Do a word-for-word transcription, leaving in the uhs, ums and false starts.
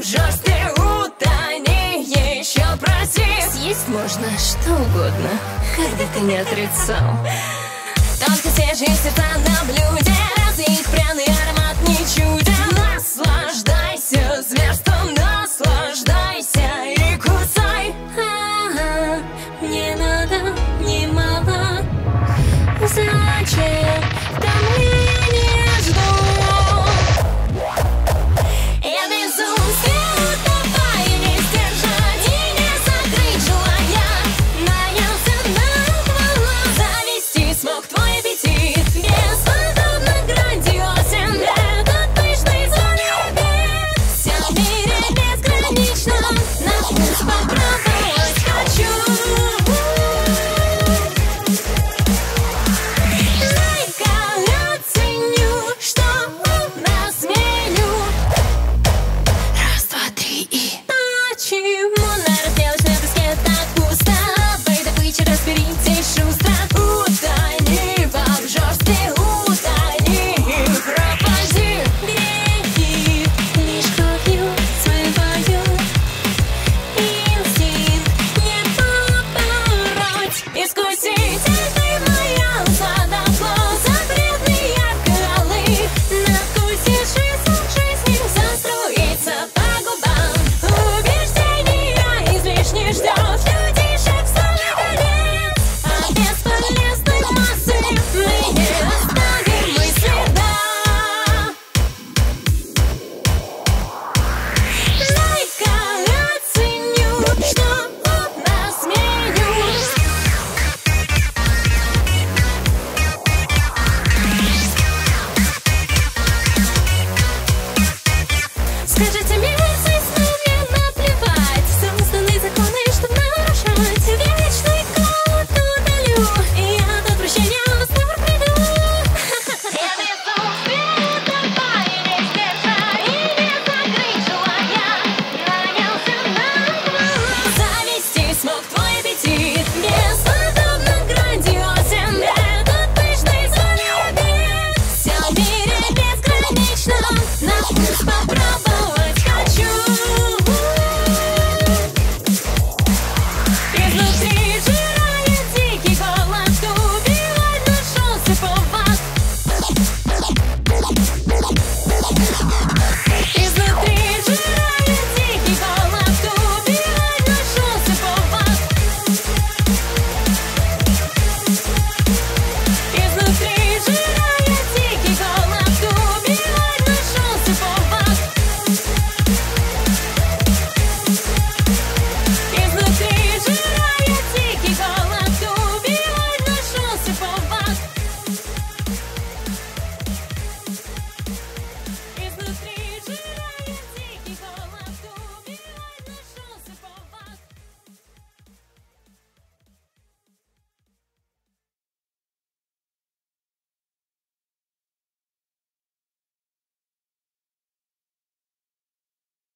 обжжешь, ты утони, еще проси. Съесть можно что угодно, как бы ты не отрицал. Только свежие сердца на блюде, разве их пряный аромат не чуден? Наслаждайся зверством, наслаждайся и кусай. А-а, мне надо немало. Зачем томление жду? Я безумстве утопаю, не сдержать и не закрыть желания. Наелся наголо, завести смог твой аппетит. Бесподобно грандиозен этот пышный звон обед. Все в мире безгранично, на вкус попробовать хочу. Дай-ка оценю, что у нас меню. Раз, два, три и... Почему на разделочной доске так пусто? В этой добыче разберитесь шустро. Утони, обжжешь, ты утони и пропади. Грехи лишь кровью смываю. Инстинкт не побороть. Искуситель ты моя, задошло запретный ярко-алый. Надкусишь сок жизни, заструится по губам. Убеждения излишне ждет людишек в стороне конец. А бесполезной массы мы не оставим и следа. Дай-ка оценю, что у нас меню. Скажите мне,